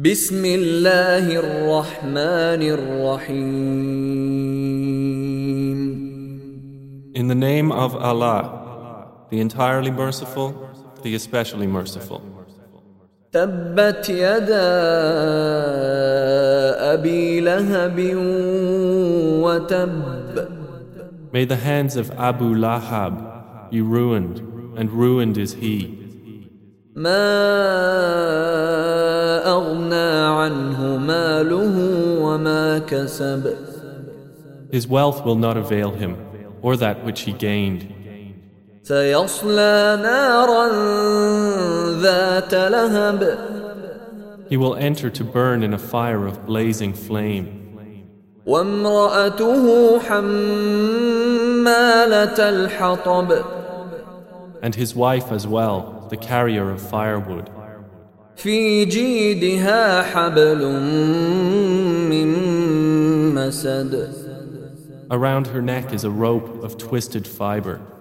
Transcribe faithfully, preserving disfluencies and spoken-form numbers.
بسم الله الرحمن الرحيم. In the name of Allah, the entirely merciful, the especially merciful. تبت يدا أبي لهب وتب. May the hands of Abu Lahab be ruined, and ruined is he. ما أغنى عنه ماله وما كسب. His wealth will not avail him, or that which he gained. سيصلى نارا ذات لهب. He will enter to burn in a fire of blazing flame. وامرأته حمالة الحطب. And his wife as well, the carrier of firewood. في جيدها حبل من مسد. Around her neck is a rope of twisted fiber.